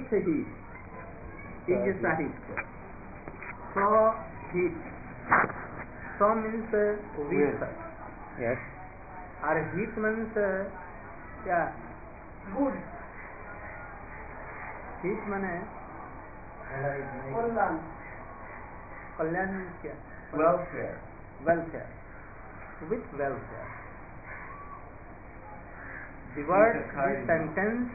with heat is Sahitya. So heat. So means with. Yes. Or heat means good. Heat mane Kalyan means क्या? Welfare. Welfare. With welfare. The word, the sentence,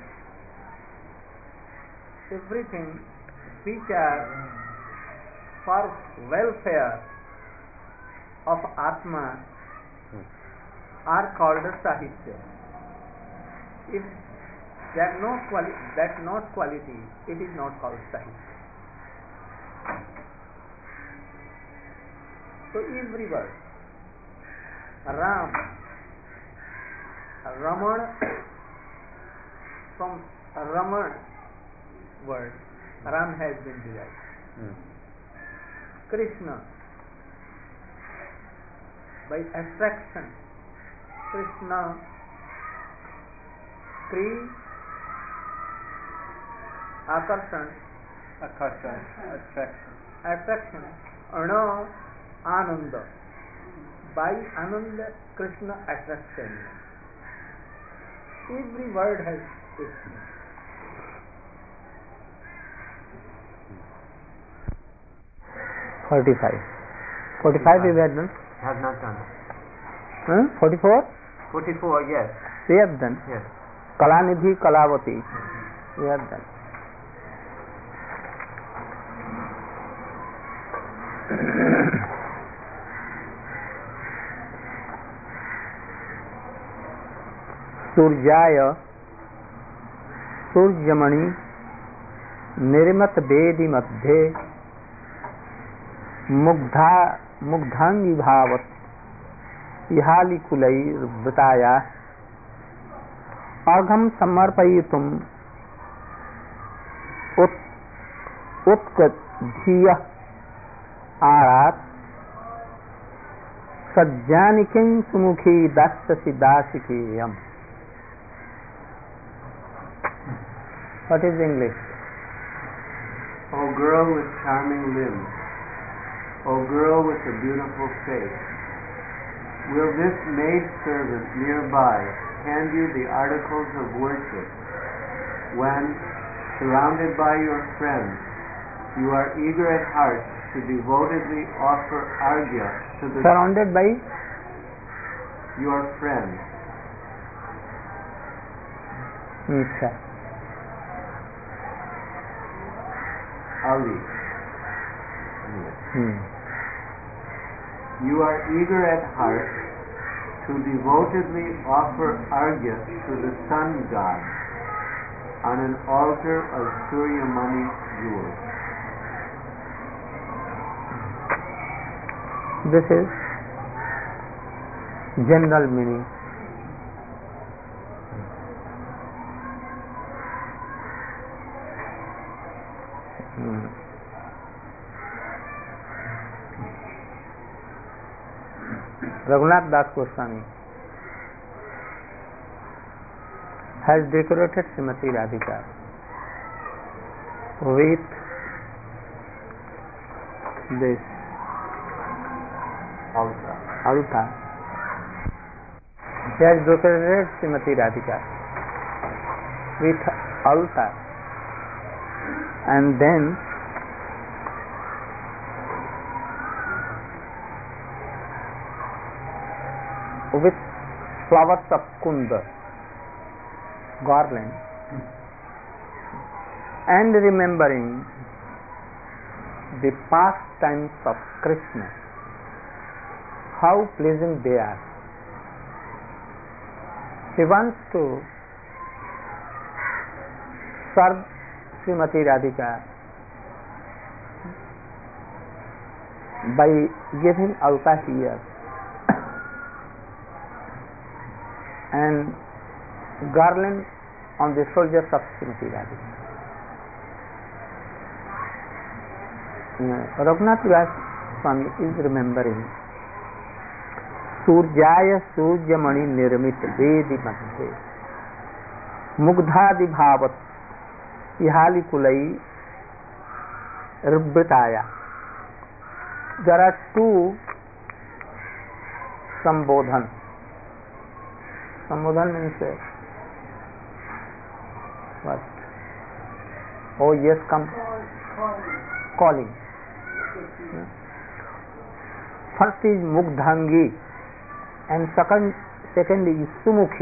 everything which are for welfare of Atma are called Sahitya. If that not quality, it is not called Sahitya. So every word, Ram, Raman, from Raman word, Ram has been derived. Krishna, by abstraction, Krishna, Kri, Akarshan, attraction, Ana, Ananda. By Ananda, Krishna attraction. Every word has its meaning. Forty-five we have done. Have not done. 44? 44, yes. We have done. Yes. Kalanidhi, Kalavati. We have done. सूर्याय सूर्यमणि निर्मत वेदी मध्ये मुग्धांगी भावत इहालिकुलैर्वृताया अर्घं समर्पयितुम् उत्कधियः आरात् सज्जानिकिं सुमुखी दास्यसि दासिकेयम्. What is English? O girl with charming limbs, O girl with a beautiful face, will this maid-servant nearby hand you the articles of worship when, surrounded by your friends, you are eager at heart to devotedly offer arghya to the... Surrounded by? Your friends. Okay. Ali. You are eager at heart to devotedly offer arghya to the sun god on an altar of Suryamani jewels. This is general meaning. Raghunath Das Goswami has decorated Srimati Radhika with this altar. He has decorated Srimati Radhika with altar, and then with flowers of kunda, garland, and remembering the pastimes of Krishna, how pleasant they are. He wants to serve Srimati Radhika by giving altar here and garland on the shoulders of Srimati Radhika. Raghunath Das Swami is remembering Surjaya Suryamani Nirmit Vedi Madhye Mugdhadi Bhavat ihalikulai ribbitaya. There are two sambodhan. Sambodhan means what? Oh yes, come. Calling. First is Mugdhangi and second is Sumukhi.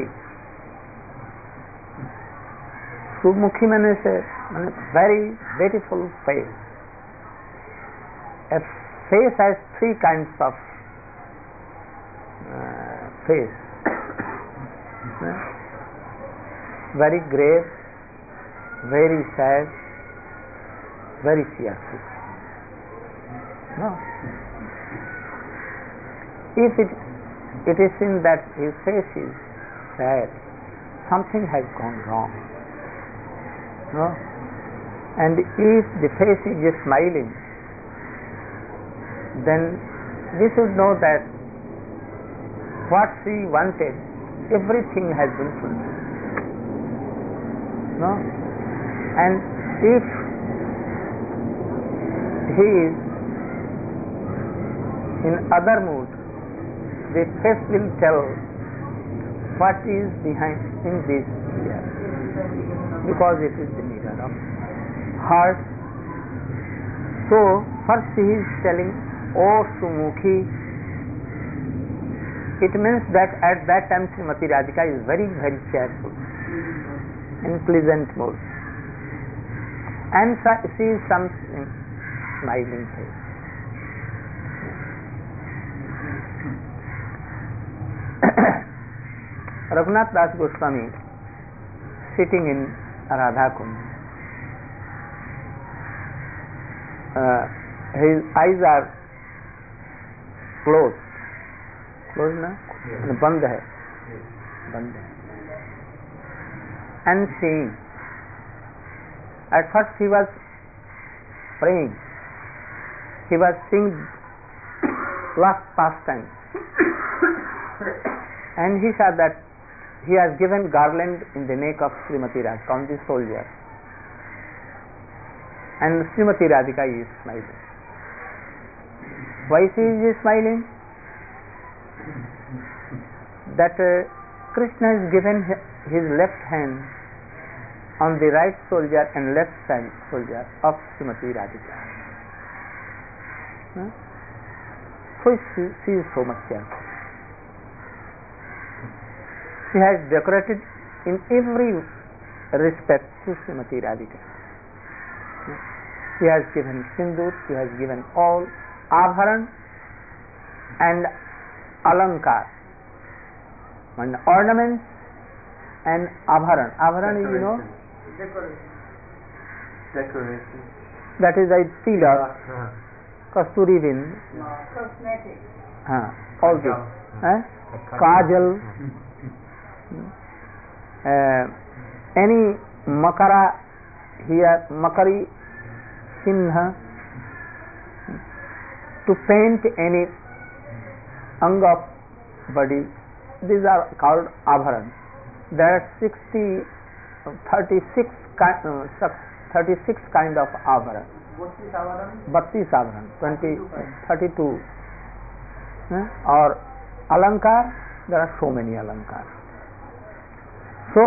Sumukhi means a very beautiful face. A face has three kinds of face. Very grave, very sad, very cheerful. No. If it is seen that his face is sad, something has gone wrong. No? And if the face is smiling, then we should know that what she wanted, everything has been fulfilled. No? And if he is in other mood, the face will tell what is behind in this here, because it is the mirror of heart. So first he is telling, "Oh Sumukhi." It means that at that time Srimati Radhika is very, very cheerful, in pleasant mood, and she is something smiling face. Raghunath Das Goswami sitting in Radha Kund, his eyes are closed. Closed na? Band hai. Band hai. And seeing. At first he was praying. He was seeing last pastime. And he saw that he has given garland in the neck of Srimati Radhika on the soldier. And Srimati Radhika is smiling. Why she is smiling? That Krishna has given his left hand on the right soldier and left side soldier of Srimati Radhika. So she is so much careful. She has decorated in every respect to Srimati Radhika. She has given sindoor, she has given all abharan and alankar, and ornaments and abharan. Abharan is, you know, decoration. That is a tilak, kasturi bin, Cosmetic. all this, kajal, any makara here, makari chinha, to paint any ang of body, these are called abharan. There are 36 kind of abharan. 32 abharan, 32. Or alankar, there are so many alankar. So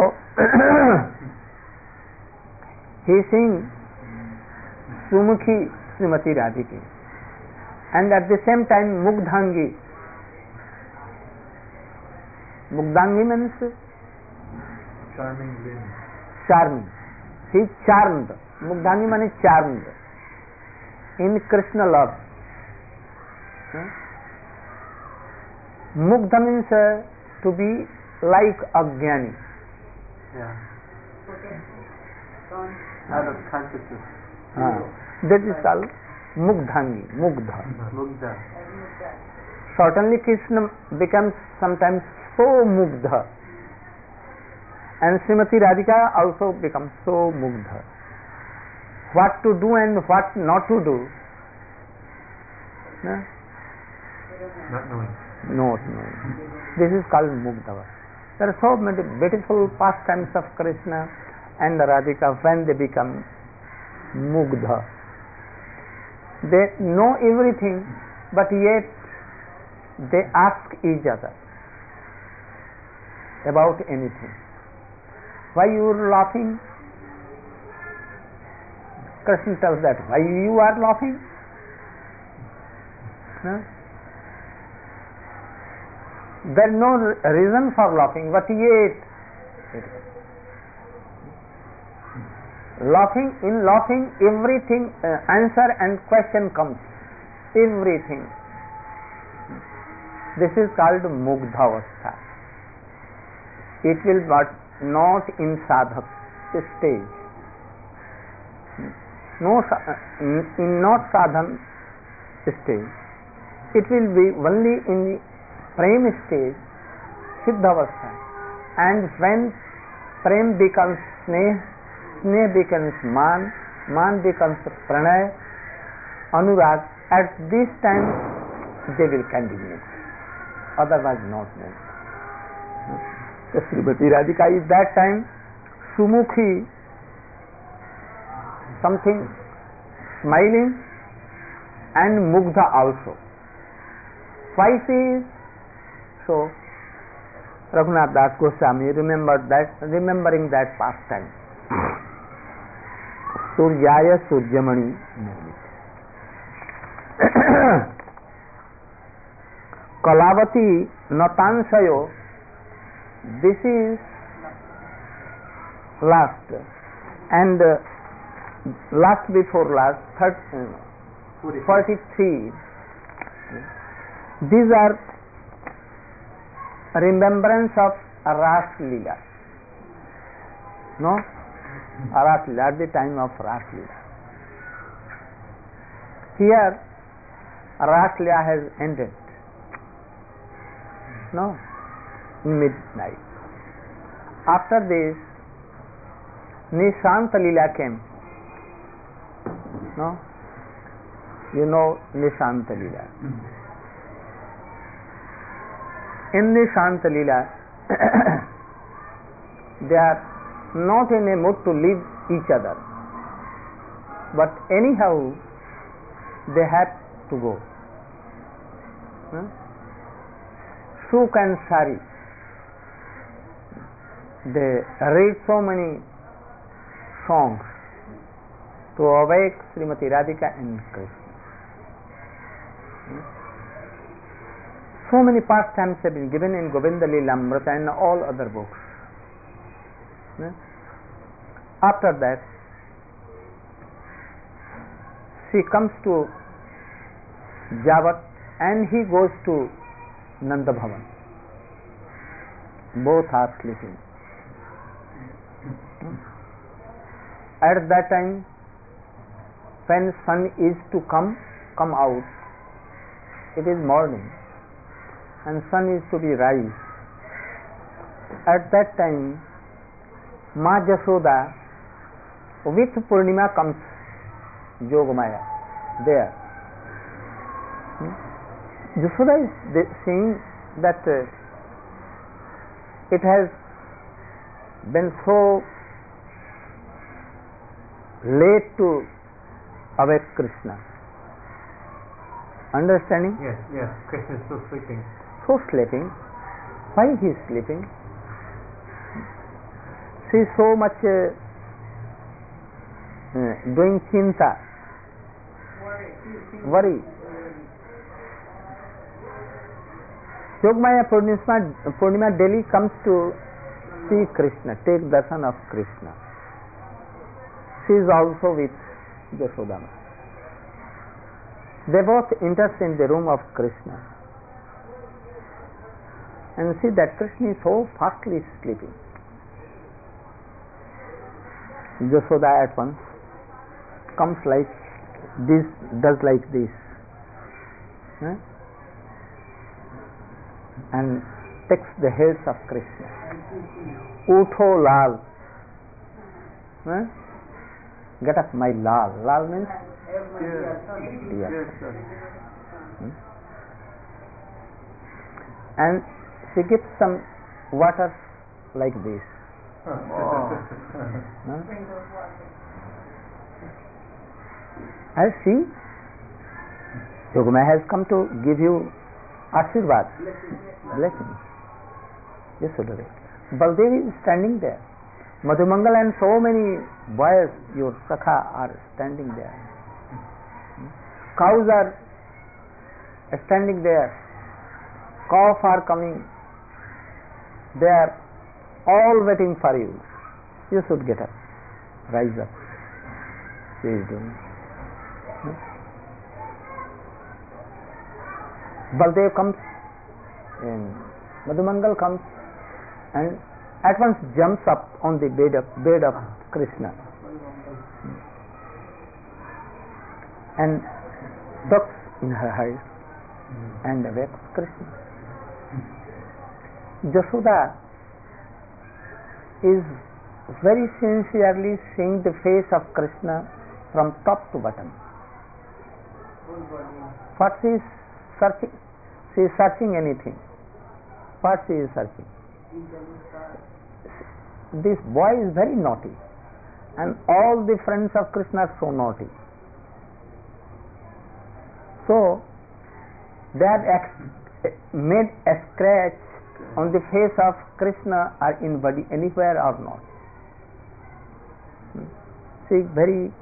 he is saying Sumukhi Srimati Radhika, and at the same time Mugdhangi. Mugdhangi means Charming limbs. Charming. He is charmed. Mugdhangi means charmed in Krishna love. Mugdha means to be like Ajnani. Yeah. Out of consciousness. That is called Mugdhangi, Mugdha. Mugdha. Certainly Krishna becomes sometimes so Mugdha, and Srimati Radhika also becomes so Mugdha. What to do and what not to do, Not knowing. not knowing. This is called Mugdha. There are so many beautiful pastimes of Krishna, and Radhika, when they become mugdha, they know everything, but yet they ask each other about anything. Why you are laughing? Krishna tells that. Why you are laughing? No? There is no reason for laughing, but yet in laughing everything, answer and question comes. Everything. This is called mugdhavastha. It will not in sadhak stage. No, in not sadhan stage. It will be only in the prem stage, siddhavastha. And when prem becomes sneh, sneh becomes man, man becomes pranay, anurag, at this time they will continue. Otherwise not known. So Srimati Radhika is that time sumukhi, something smiling, and mugdha also. Why she is so? Raghunath Das Goswami remembering that pastime. Suryaya Suryamani Nirmit. Kalavati Natansayo. This is last, and last before last, 43. These are remembrance of Ras Leela. No? Ras Leela, at the time of Ras Leela. Here, Ras Leela has ended. No? In midnight. After this, Nishanta Leela came. No? You know Nishanta Leela. In Nishanta Leela, they are not in a mood to leave each other, but anyhow they had to go. Suk and Sari, they read so many songs to awake Srimati Radhika and Krishna. So many pastimes have been given in Govinda Lilamrita and all other books. After that, she comes to Javat and he goes to Nanda Bhavan. Both are sleeping. At that time, when sun is to come out, it is morning, and sun is to be rise. At that time, Ma Jashoda with Purnima comes Yogamaya there. Jashoda is saying that it has been so late to awake Krishna. Understanding? Yes, Krishna is still sleeping. So sleeping. Why he is sleeping? She is so much doing chinta, worry. Yogamaya Purnima daily comes to see Krishna, take darshan of Krishna. She is also with Jashodama. They both enter in the room of Krishna and see that Krishna is so fastly sleeping. Jashoda at once comes like this, does like this, and takes the hairs of Krishna. Utho Lal. Get up, my Lal. Lal means dear. And she gives some water like this Oh. No? And see, Yogamaya has come to give you Ashirvad, blessing. You should do it. Baldev is standing there. Madhumangal and so many boys, your Sakha, are standing there. Cows are standing there. Cows are coming. They are all waiting for you. You should get up. Rise up. She is doing. Baldev comes and Madhumangal comes and at once jumps up on the bed of Krishna and tucks in her eyes and awakes Krishna. Jashoda is very sincerely seeing the face of Krishna from top to bottom. What she is searching? She is searching anything. What she is searching? This boy is very naughty, and all the friends of Krishna are so naughty. So they have made a scratch on the face of Krishna or anybody anywhere or not. See, very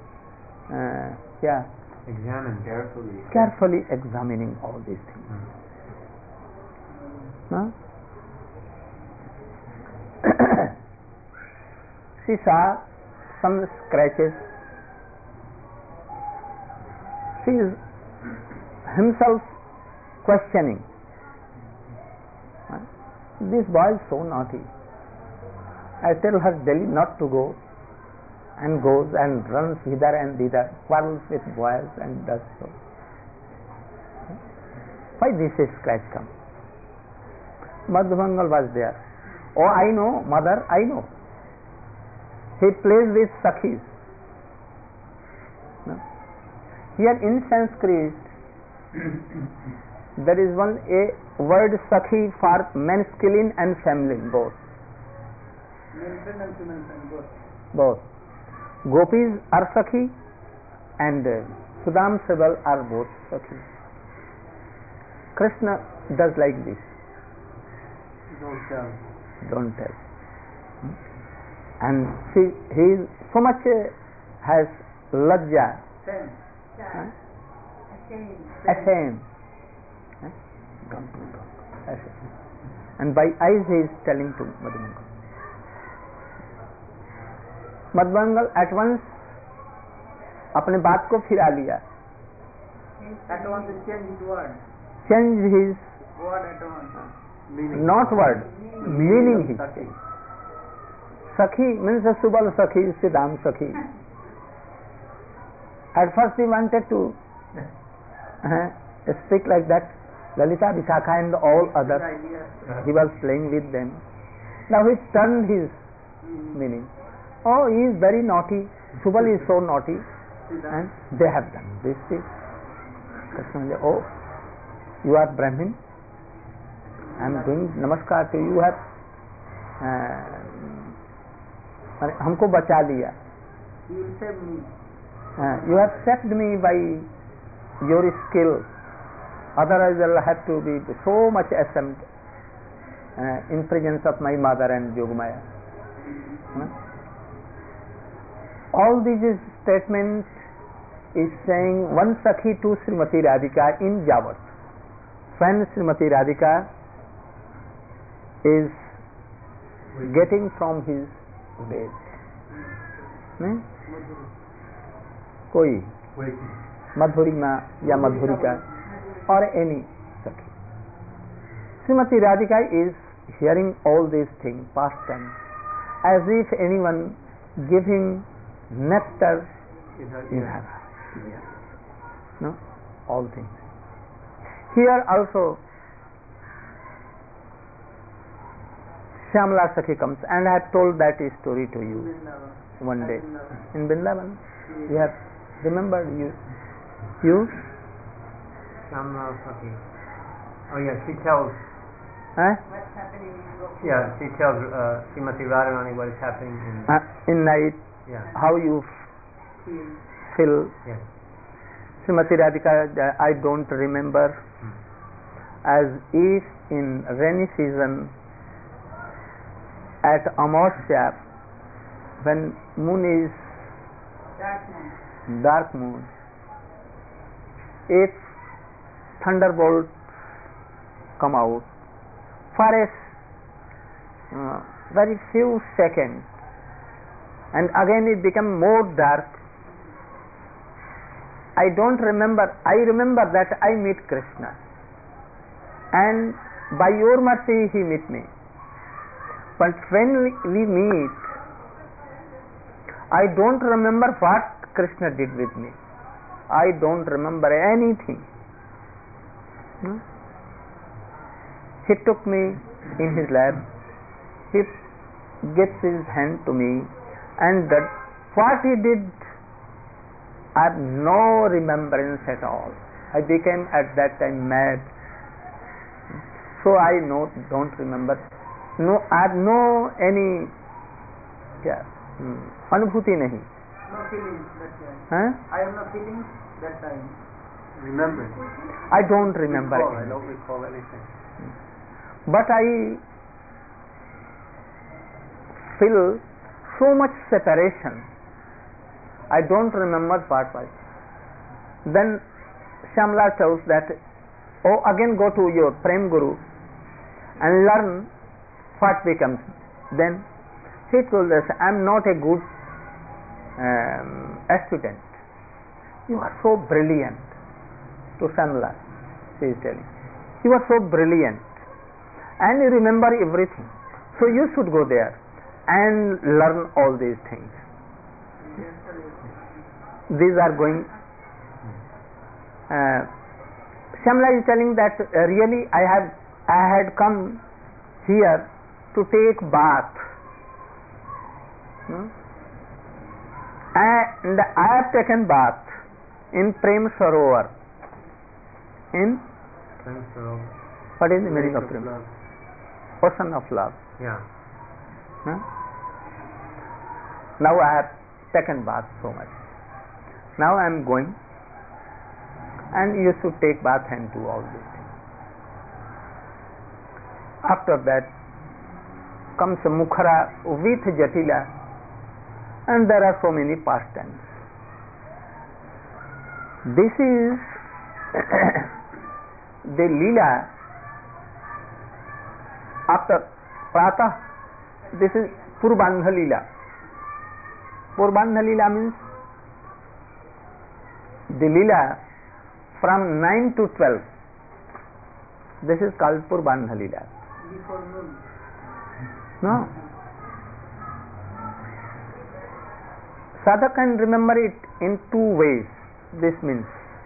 carefully examining all these things. No? She saw some scratches. She is himself questioning. This boy is so naughty. I tell her daily not to go, and goes and runs hither and thither, quarrels with boys and does so. Why this scratch come? Madhumangal was there. Oh, I know, mother, I know. He plays with Sakhis. No? Here in Sanskrit, there is a word Sakhi for masculine and feminine, both. Both. Gopis are Sakhi and Sudam Sibal are both Sakhi. Krishna does like this. Don't tell. And he is so much has lajja, ashamed. And by eyes he is telling to Madhumangal. Madhumangal at once अपने बात को फिरा लिया. At once change word. Change his Word at once. not word, meaning he changed. Sakhi means a Subal Sakhi, Siddham Sakhi. At first he wanted to speak like that, Lalita, Vishakha and all others. He was playing with them. Now he turned his meaning. Oh, he is very naughty. Subal is so naughty. And they have done this thing. Oh, you are Brahmin. I am doing namaskar to you. You have हमको बचा लिया. You have saved me by your skill. Otherwise I'll have to be so much ashamed in presence of my mother and Yogamaya. All these statements is saying one Sakhi to Srimati Radhika in Javat. When Srimati Radhika is getting from his bed. कोई मधुरिमा या मधुरिका or any Sakhi. Srimati Radhika is hearing all these things past tense as if anyone giving nectar in her. No? All things. Here also Shyamala Sakhi comes, and I have told that story to you one day in Vrindavan. You have remembered you Shyamala Sakhi. Oh yes, she tells Huh? What's happening in Gokul? Yeah, she tells Srimati Radharani what is happening In night, yeah. how you feel. Yes. Srimati Radhika, I don't remember. As if in rainy season at Amavasya, when moon is dark moon, if thunderbolts come out for a very few seconds, and again it become more dark. I don't remember. I remember that I meet Krishna, and by your mercy he meet me. But when we meet, I don't remember what Krishna did with me. I don't remember anything. He took me in his lap. He gives his hand to me, and that what he did, I have no remembrance at all. I became at that time mad. So I don't remember. No, I have no any अनुभूति नहीं. No feelings that time. Huh? I have no feelings that time. Remember. I don't remember. I don't recall anything. But I feel so much separation. I don't remember what was. Then Shamla tells that, oh, again go to your Prem Guru and learn what becomes. Then he told us, I am not a good student. You are so brilliant. To Shamla, she is telling. You are so brilliant and you remember everything. So you should go there and learn all these things. These are going. Shamla is telling that really I had come here to take bath, and I have taken bath in Prem Sarovar. In what is the meaning of Prem? Ocean of love. Yeah. Now I have taken bath so much. Now I am going, and you should take bath and do all these things. After that comes Mukhara with Jatila, and there are so many pastimes. This is the Leela after Pratah. This is Purbandha Leela. Purbandha Leela means the Leela from 9 to 12. This is called Purbandha Leela. Before noon. No. Sadhak can remember it in two ways. This means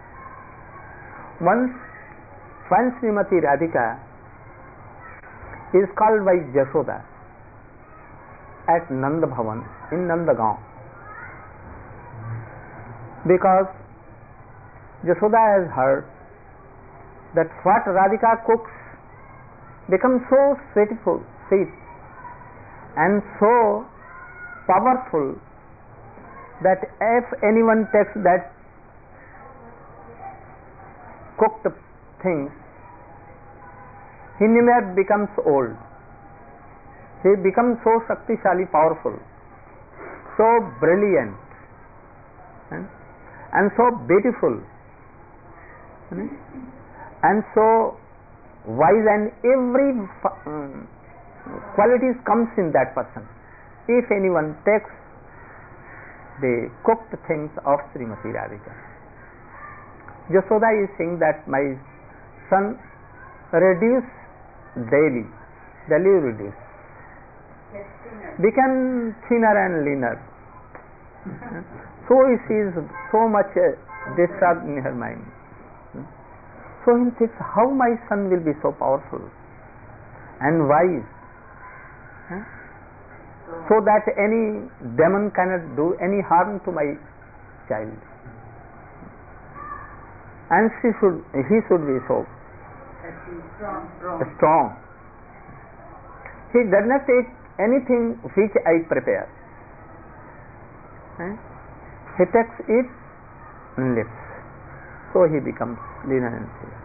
once when Srimati Radhika is called by Jashoda at Nanda Bhavan in Nandagaon, because Jashoda has heard that what Radhika cooks becomes so sweet and so powerful that if anyone takes that cooked things, he never becomes old. He becomes so Shaktishali, powerful, so brilliant, and so beautiful, and so wise, and every qualities comes in that person if anyone takes the cooked things of Srimati Radhika. Jashoda is saying that my son, reduce daily you reduce, become thinner and leaner. So she is so much disturbed in her mind. So he thinks, how my son will be so powerful and wise, so that any demon cannot do any harm to my child, and he should be so Strong. He does not take anything which I prepare. He takes it and lives. So he becomes leaner and thinner.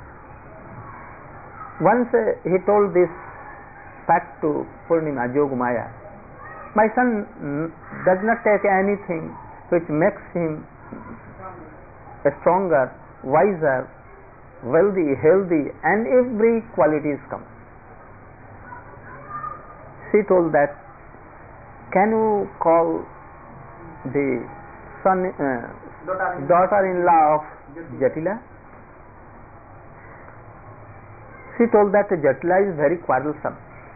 Once he told this fact to Purnima, Yogamaya, my son does not take anything which makes him stronger, wiser, wealthy, healthy, and every qualities come. She told that, can you call the son, daughter-in-law of Jatila? She told that Jatila is very quarrelsome.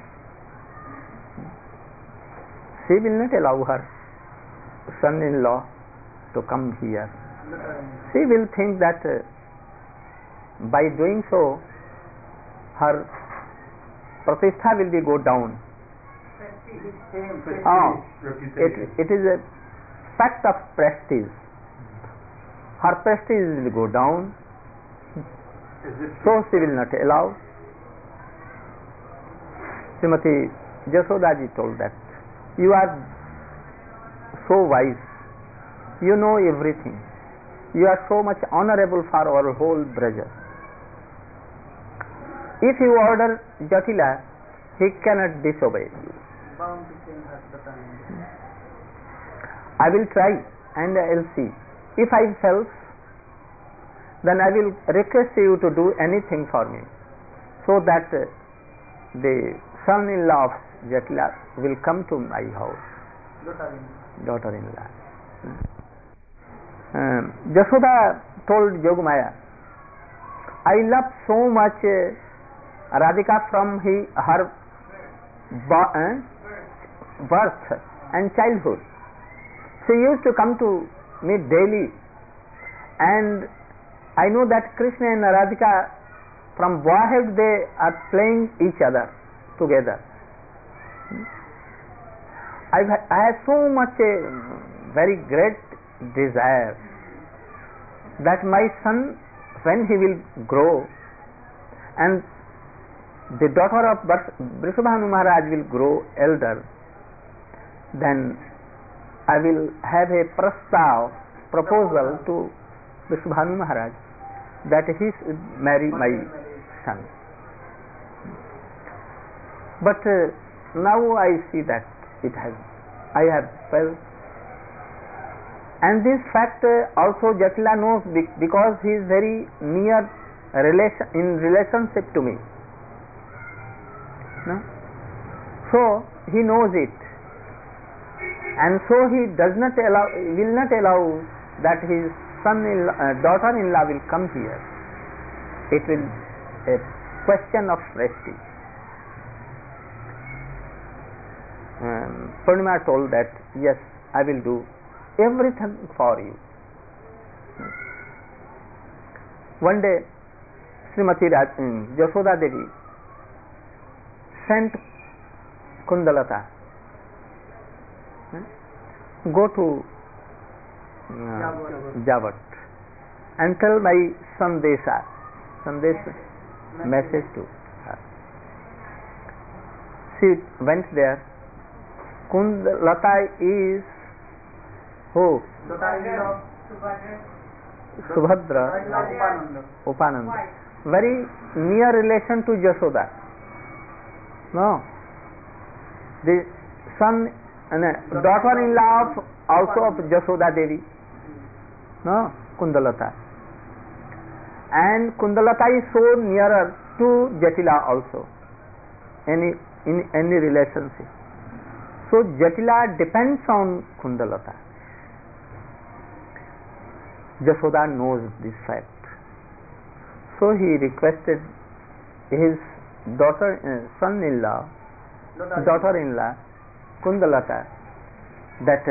She will not allow her son-in-law to come here. She will think that by doing so, her pratishtha will be go down. It is a fact of prestige. Her prestige will go down, so she will not allow. Srimati Jasodaji told that, you are so wise, you know everything, you are so much honorable for our whole Braja. If you order Jatila, he cannot disobey you. Bound to change her daughter. I will try and I will see. If I fail, then I will request you to do anything for me, so that the son-in-law of Jatila will come to my house. Daughter-in-law. Jasoda told Yogamaya, I love so much Radhika from her birth and childhood. She used to come to me daily, and I know that Krishna and Radhika from boyhood they are playing each other together. I have so much a very great desire that my son, when he will grow and the daughter of Vrishabhanu Maharaj will grow elder, then I will have a proposal to Vrishabhanu Maharaj that he should marry my son. But now I see that I have failed. And this fact also Jatila knows because he is very near in relationship to me. No? So he knows it, and so he will not allow that his daughter-in-law will come here. It will a question of prestige. Purnima told that, yes, I will do everything for you. One day, Srimati Jasoda Devi sent Kundalata, go to Javat and tell my Sandesha message to her. She went there. Kundalata is who? Subhadra Upananda. Very near relation to Jasoda. No. The son and daughter-in-law also of Jasoda Devi. No, Kundalata. And Kundalata is so nearer to Jatila also. In any relationship. So Jatila depends on Kundalata. Jasoda knows this fact. So he requested his son-in-law, daughter-in-law, Kundalata, that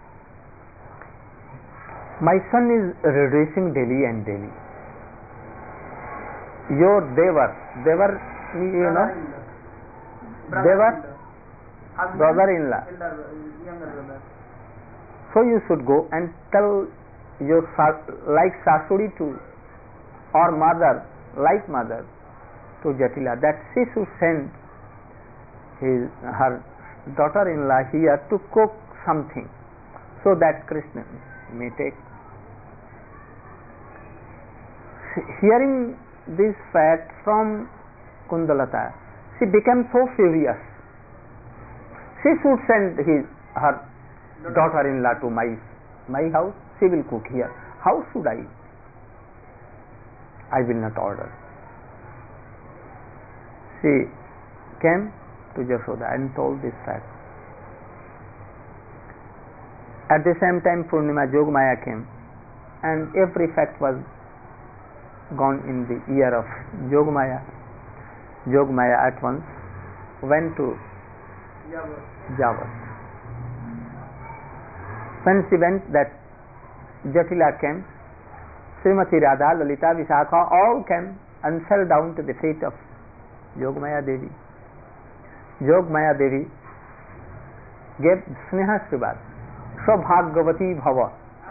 my son is reducing daily and daily. Your Devar, you know, Devar, brother-in-law. So you should go and tell your like Sasuri to, or mother, like mother, to Jatila, that she should send her daughter-in-law here to cook something so that Krishna may take. Hearing this fact from Kundalata, she became so furious. She should send her daughter-in-law to my house. She will cook here. How should I? I will not order. She came to Yashoda and told this fact. At the same time, Purnima Yogamaya came, and every fact was gone in the ear of Yogamaya. Yogamaya at once went to Javat. When she went, that Jatila came, Srimati Radha, Lalita, Vishakha, all came and fell down to the feet of Yogamaya Devi. Yogamaya Devi gave Sneha Shrivad, Saubhagyavati Bhava.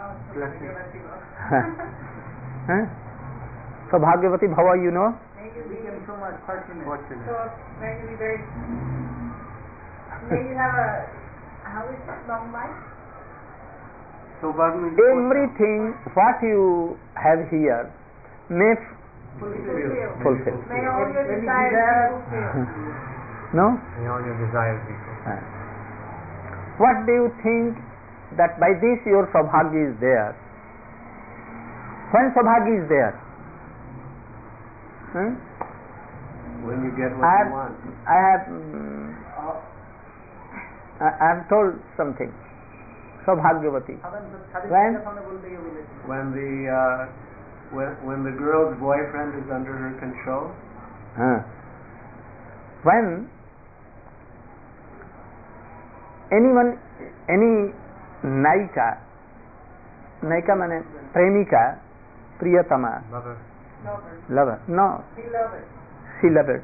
Saubhagyavati Bhava, you know? Became so much fortunate. So may you be very, may you have a, how is it, long life? Everything what you have here may fulfill. May all your desires be fulfilled. No? May all your desires be fulfilled. What do you think that by this your Saubhagya is there? When Saubhagya is there? When you get what you want. I have told something. Saubhagyavati. When the girl's boyfriend is under her control. When any naika mane premika, priyatama, lover. No, she loved.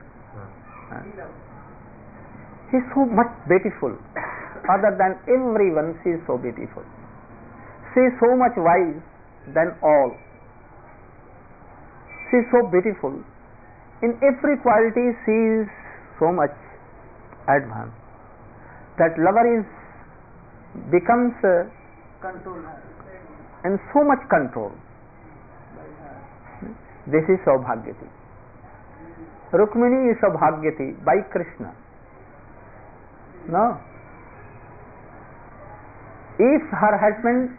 She is so much beautiful. Other than everyone, she is so beautiful. She is so much wise than all. She is so beautiful. In every quality, she is so much advanced that lover becomes in so much control. This is Saubhagyati. Rukmini is Saubhagyati by Krishna. No. If her husband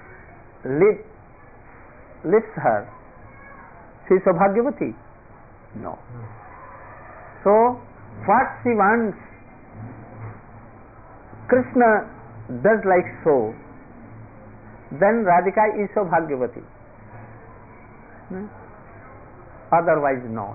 lifts her, she is Saubhagyavati? No. So, what she wants, Krishna does like so, then Radhika is Saubhagyavati. Otherwise not.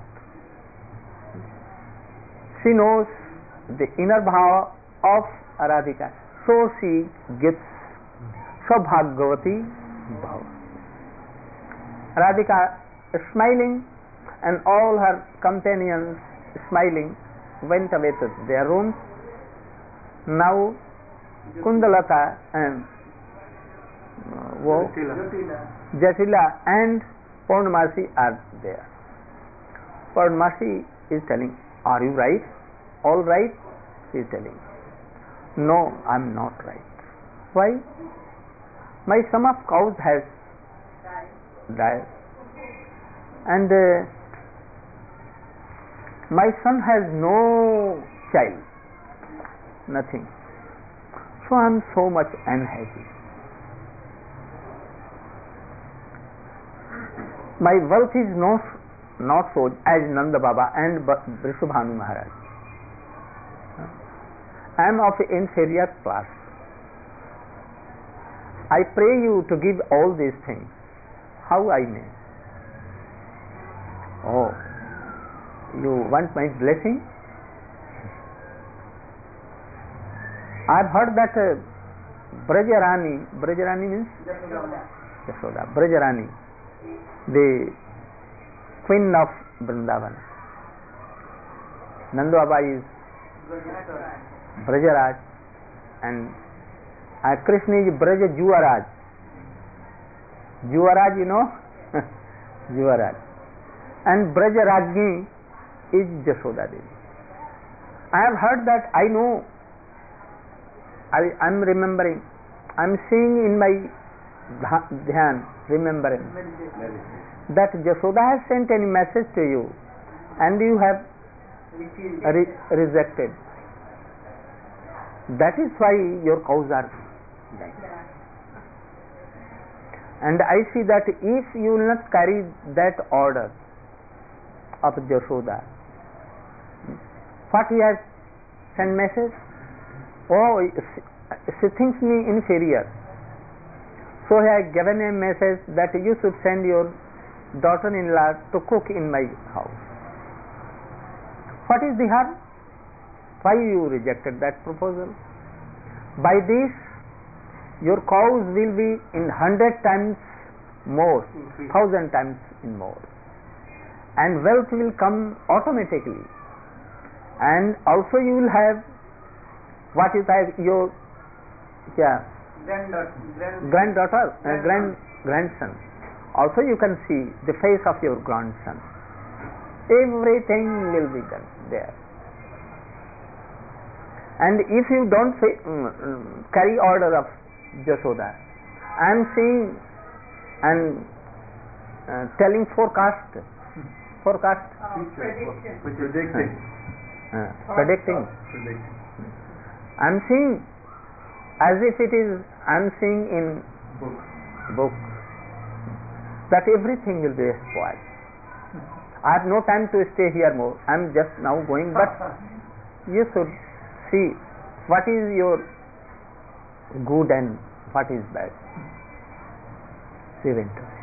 She knows the inner bhava of Radhika, so she gets Saubhagyavati bhava. Radhika is smiling, and all her companions smiling went away to their rooms. Now Kundalata and Jatila and Purnamasi are there. Purnamasi is telling, are you right? All right? She is telling, no, I am not right. Why? My sum of cows has died, and my son has no child, nothing. So I am so much unhappy. My wealth is not so as Nanda Baba and Vrishabhanu Maharaj. I am of inferior class. I pray you to give all these things. How I may? Oh, you want my blessing? I have heard that Brajarani means Yashoda, Brajarani, the queen of Vrindavan. Nanda Baba is Brajaraj, and Krishna is Braja Juvaraj. Juvaraj, you know? Juvaraj. And Brajarajni is Jashoda Devi. I have heard that, I know, I'm remembering, I'm seeing in my dhyan, remembering, that Jashoda has sent any message to you and you have rejected. That is why your cows are dying. And I see that if you will not carry that order of Jashoda, what he has sent message? Oh, she thinks me inferior. So he has given a message that you should send your daughter-in-law to cook in my house. What is the harm? Why you rejected that proposal? By this, your cows will be in 100 times more, 1,000 times more, and wealth will come automatically. And also you will have what is that your grandson. Also you can see the face of your grandson. Everything will be done there. And if you don't say, carry order of Jashoda, I am seeing and telling forecast. Predicting. I am seeing as if it is, I am seeing in book that everything will be spoiled. I have no time to stay here more. I am just now going, but you should see what is your good and what is bad. She went away.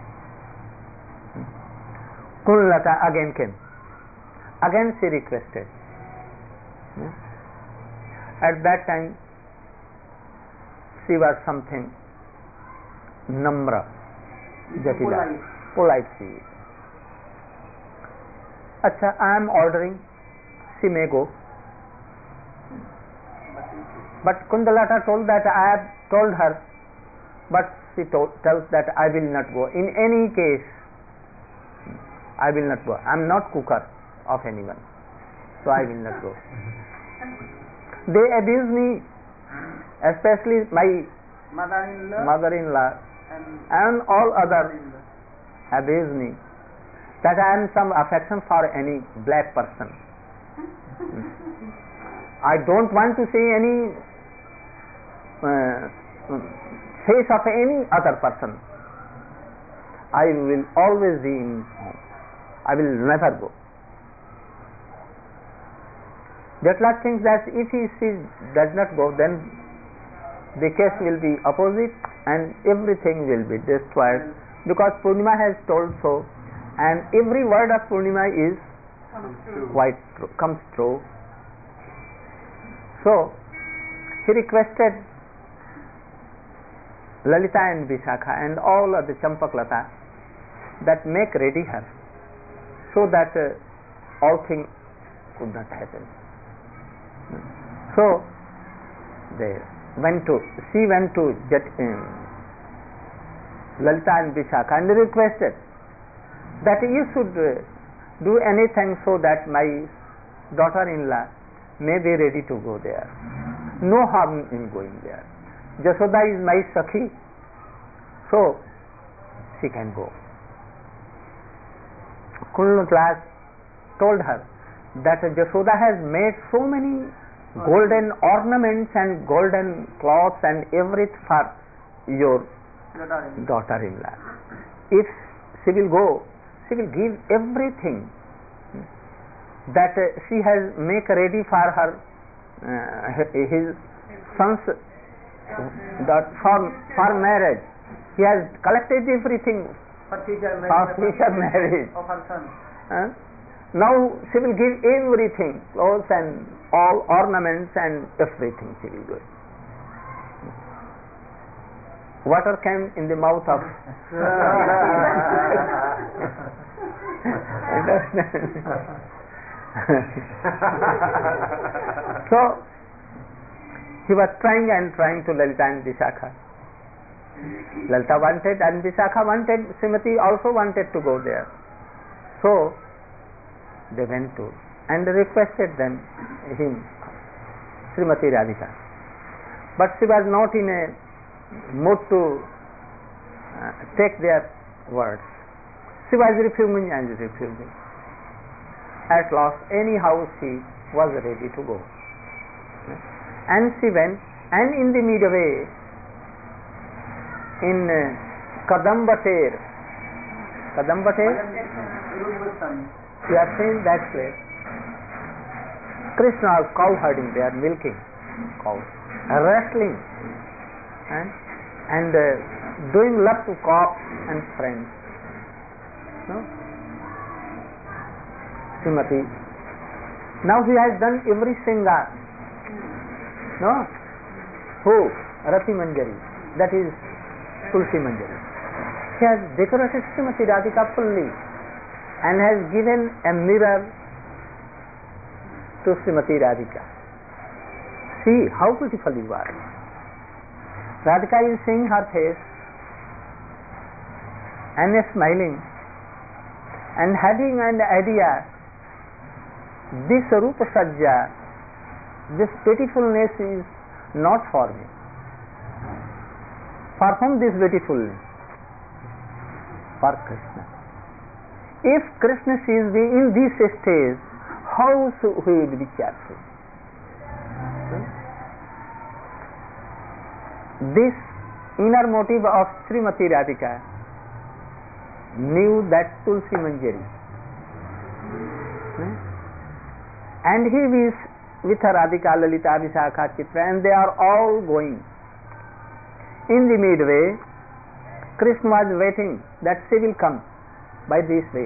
Kunlata again came. Again she requested. At that time she was something namra, jatila, polite she is. Acha, I am ordering, she may go. But Kundalata told that I have told her, but she tells that I will not go. In any case, I will not go. I am not cooker of anyone, so I will not go. They abuse me, especially my mother-in-law and all others abuse me, that I am some affection for any black person. I don't want to see any face of any other person. I will always be in home. I will never go. Jatla thinks that if she does not go, then the case will be opposite and everything will be destroyed, because Purnima has told so, and every word of Purnima is comes true. So he requested Lalita and Vishakha and all of the Champaklata that make ready her, so that all things could not happen. So she went to Lalita and Vishakha and requested that you should do anything so that my daughter-in-law may be ready to go there. No harm in going there. Jashoda is my Sakhi, so she can go. Kulnutlas told her that Jashoda has made so many golden ornaments and golden cloths and everything for your daughter-in-law. If she will go, she will give everything that she has make ready for her his son's for marriage. He has collected everything for future marriage of her son. Now she will give everything, clothes and all ornaments and everything she will give. Water came in the mouth of So he was trying to Lalita and Vishakha. Lalita wanted and Vishakha wanted, Srimati also wanted to go there. So they went to and requested him Srimati Radhika. But she was not in a mood to take their words. She was refusing and refusing. At last, anyhow, she was ready to go. And she went, and in the midway, in Kadambater, you have seen that place. Krishna was cow herding there, milking cows, wrestling, and doing love to cops and friends. No? Srimati. Now he has done every singar. No? Who? Rati Manjari. That is Tulsi Manjari. He has decorated Srimati Radhika fully and has given a mirror to Srimati Radhika. See how beautiful you are. Radhika is seeing her face and is smiling and having an idea, this Rupa Sajja, this beautifulness is not for me. For whom this beautifulness? For Krishna. If Krishna sees me in this stage, how he will be careful? This inner motive of Srimati Radhika knew that Tulsi Manjari, and he is with her Radhika, Lalita, Vishakha, Chitra, and they are all going. In the midway, Krishna was waiting that she will come by this way.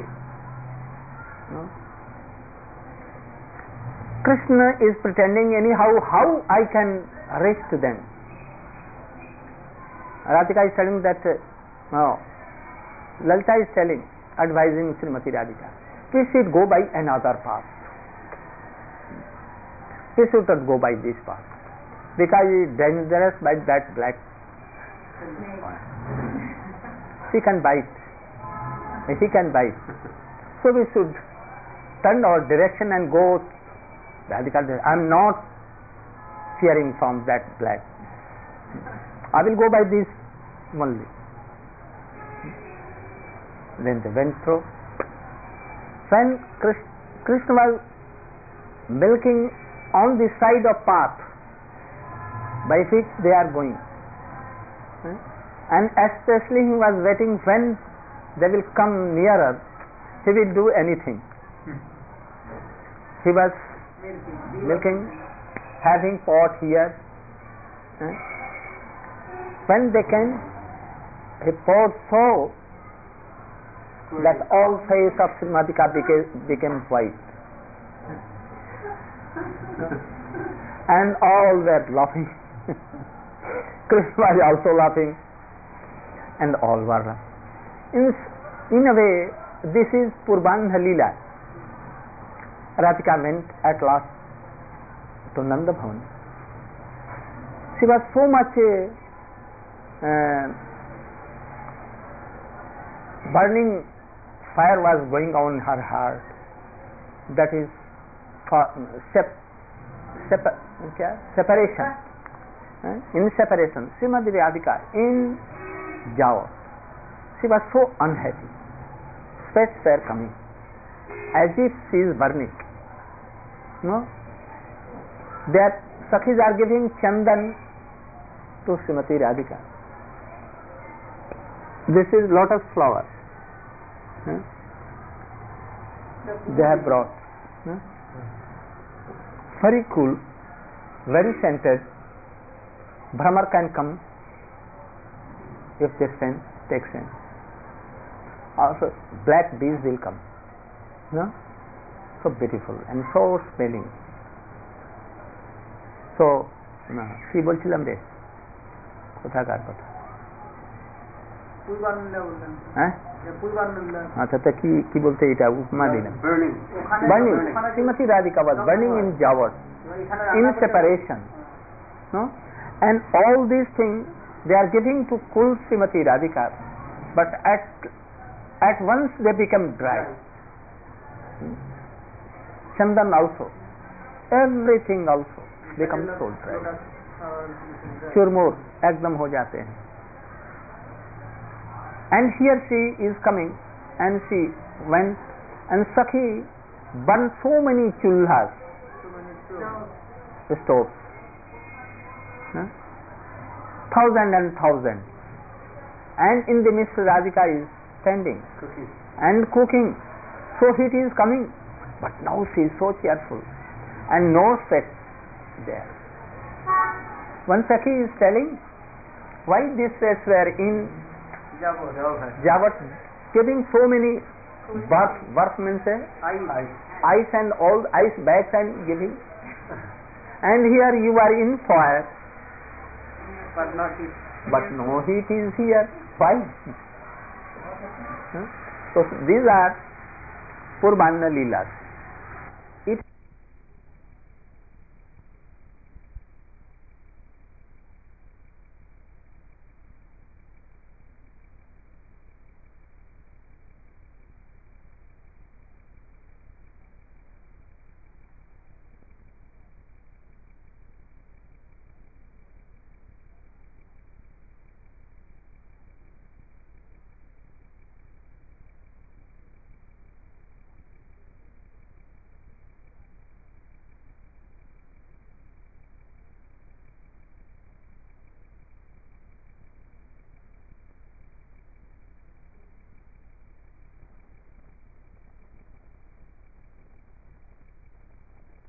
Krishna is pretending anyhow how I can reach to them. Radhika is telling that, no, Lalita is telling, advising Srimati Radhika, we should go by another path. We should not go by this path because it is dangerous by that black. She can bite. He can bite. So we should turn our direction and go. Radhika says, I am not fearing from that black. I will go by this only. Then they went through. When Krishna was milking on the side of path by which they are going, and especially he was waiting when they will come nearer, he will do anything. He was milking, having pot here. When they came, he poured so that all face of Srimadika became white. And all were laughing. Krishna was also laughing, and all were laughing. In a way, this is Purvandha Leela. Radhika went at last to Nanda Bhavan. She was so much burning fire was going on in her heart. That is separation. In separation, Srimati Radhika in Java, she was so unhappy. Sweats were coming, as if she is burning. No, their Sakhis are giving chandan to Srimati Radhika. This is lotus flower. They have brought. Very cool, very scented. Brahmar can come if they sense, take sense. Also, black bees will come. No? So beautiful and so smelling. So, কি বলছিলাম রে, কোথাকার কথা? হ্যাঁ আচ্ছা, তা কি বলতে, এটা উপমা দিলাম। Burning. Srimati Radhika was burning in Java, in separation. No? And all these things they are giving to cool Srimati Radhika, but at once they become dry. Chandan also, everything also, become so dry. चुरमुर एकदम हो जाते हैं. And here she is coming, and she went, and Sakhi burned so many chulhas, stoves, thousand and thousand, and in the midst Radhika is standing and cooking. So heat is coming, but now she is so cheerful, and no sweat there. One Sakhi is telling, why these sweats were in Javat, giving so many birth means ice and all ice bags and giving, and here you are in fire, but no heat is here. Why? So these are Purbanna Leelas.